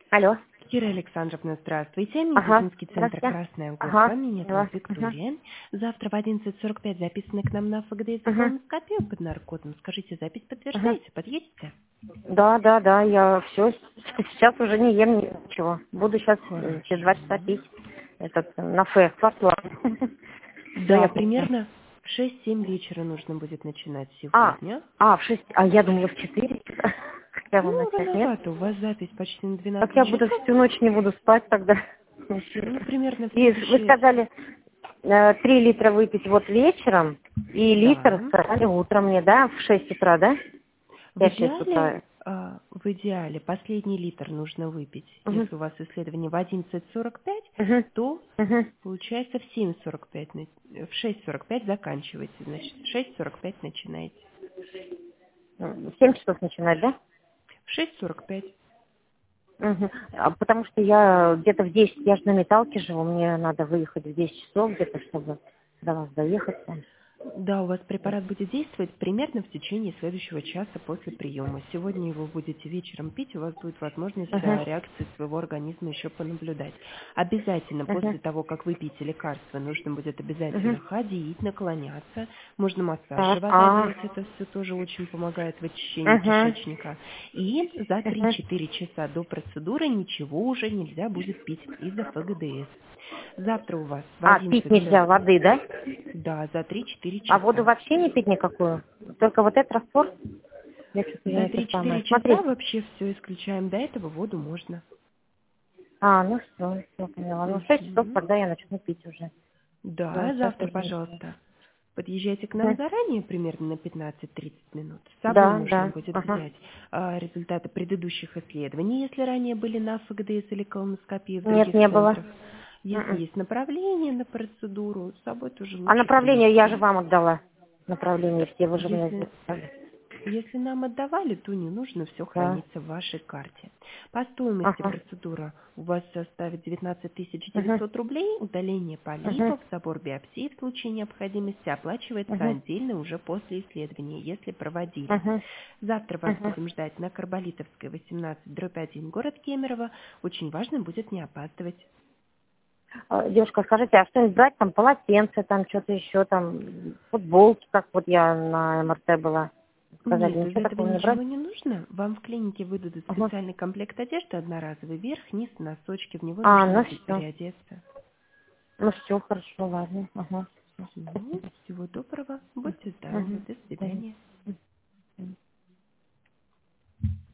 Алло. Кира Александровна, здравствуйте. Ага. Медицинский центр Здравствуйте. «Красная Горка». Ага. Меня зовут Да. Угу. Виктория. Завтра в 11:45 записаны к нам на ФГДС и Угу. колоноскопию под наркотом. Скажите, запись Угу. подтверждаете? Подъедете? Да, я все. Сейчас уже не ем ничего. Буду сейчас через 2 часа Хорошо. пить этот на фэ, флор. Все, Да, я поняла. примерно в 6-7 вечера нужно будет начинать А, сегодня. в 6. А я думала в 4 часа. Хотя вам Ну, начать, нет? рановато. У вас запись почти на Так 12 я буду часов. всю ночь не буду спать тогда. Ну, примерно в И вы следующие... сказали 3 литра выпить вот вечером и литр Да. сказали утром мне, да? В 6 утра, да? В 5-6 идеале, утра. последний литр нужно выпить. Угу. Если у вас исследование в 11:45, Угу. то Угу. получается в 7:45, в 6:45 заканчиваете, значит, в 6:45 начинаете. В 7 часов начинать, да? В 6:45. Угу. Потому что я где-то в 10, я же на металке живу, мне надо выехать в 10 часов где-то, чтобы до вас доехать. Там. Да, у вас препарат будет действовать примерно в течение следующего часа после приема. Сегодня его будете вечером пить, у вас будет возможность Угу. за реакцией своего организма еще понаблюдать. Обязательно Угу. после того, как выпьете лекарство, нужно будет Угу. обязательно ходить, наклоняться. Можно массаж Так, живота делать, это все тоже очень помогает в очищении Угу. кишечника. И за Угу. 3-4 часа до процедуры ничего уже нельзя будет пить из-за ФГДС. Завтра у вас в Пить 11. нельзя воды, да? Да, за 3-4 А воду часа. вообще не пить никакую? Только вот этот раствор? Я За это 3-4 самое. часа Смотрите. вообще все исключаем. До этого воду можно. Ну все поняла. Ну, в 6 часов Мгм. тогда я начну пить уже. Все, Да, сейчас завтра, уже начну. пожалуйста, подъезжайте к нам Мгм. заранее, примерно на 15-30 минут. С собой Да, нужно да. будет Ага. взять результаты предыдущих исследований, если ранее были на ФГДС или колоноскопии в Нет, других не было. центрах. Если М-м. есть направление на процедуру, с собой тоже А лучше направление я же принести. вам отдала. Направление все, вы же мне Если сделали. Если нам отдавали, то не нужно, все Да. хранится в вашей карте. По стоимости Ага. процедура у вас составит 19 Угу. 900 рублей, удаление Угу. полипов, забор биопсии в случае необходимости оплачивается Угу. отдельно уже после исследования, если проводили. Угу. Завтра вас Угу. будем ждать на Карболитовской, 18/1, город Кемерово. Очень важно будет не опаздывать. Девушка, скажите, а что-нибудь брать там, полотенце, там что-то еще, там, футболки, как вот я на МРТ была. Сказали, Нет, из ничего этого такого не брать? ничего не нужно. Вам в клинике выдадут Ага. специальный комплект одежды одноразовый, верх, низ, носочки, в него нужно Ну будет все. переодеться. Ну все, хорошо, ладно. Ага. Всё, Ну, спасибо. всего доброго, будьте здоровы, Мгм. до Мгм. свидания. Мгм.